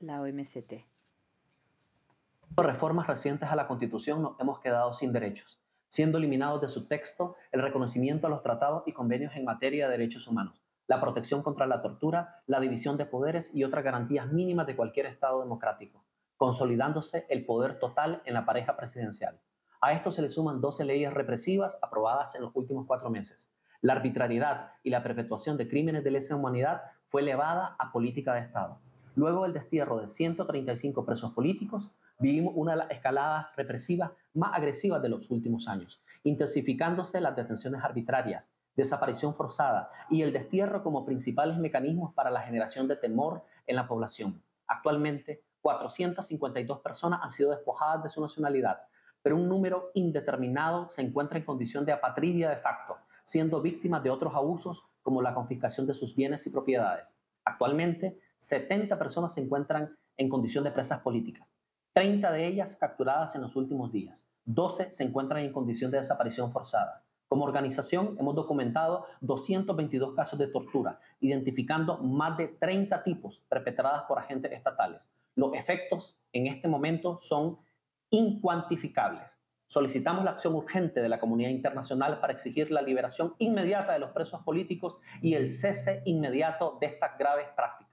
la OMCT. Por reformas recientes a la Constitución nos hemos quedado sin derechos, siendo eliminados de su texto el reconocimiento a los tratados y convenios en materia de derechos humanos, la protección contra la tortura, la división de poderes y otras garantías mínimas de cualquier Estado democrático, consolidándose el poder total en la pareja presidencial. A esto se le suman 12 leyes represivas aprobadas en los últimos 4 meses. La arbitrariedad y la perpetuación de crímenes de lesa humanidad fue elevada a política de Estado. Luego del destierro de 135 presos políticos, vivimos una de las escaladas represivas más agresivas de los últimos años, intensificándose las detenciones arbitrarias, desaparición forzada y el destierro como principales mecanismos para la generación de temor en la población. Actualmente, 452 personas han sido despojadas de su nacionalidad, pero un número indeterminado se encuentra en condición de apatridia de facto, siendo víctimas de otros abusos como la confiscación de sus bienes y propiedades. Actualmente, 70 personas se encuentran en condición de presas políticas, 30 de ellas capturadas en los últimos días. 12 se encuentran en condición de desaparición forzada. Como organización hemos documentado 222 casos de tortura, identificando más de 30 tipos perpetradas por agentes estatales. Los efectos en este momento son incuantificables. Solicitamos la acción urgente de la comunidad internacional para exigir la liberación inmediata de los presos políticos y el cese inmediato de estas graves prácticas.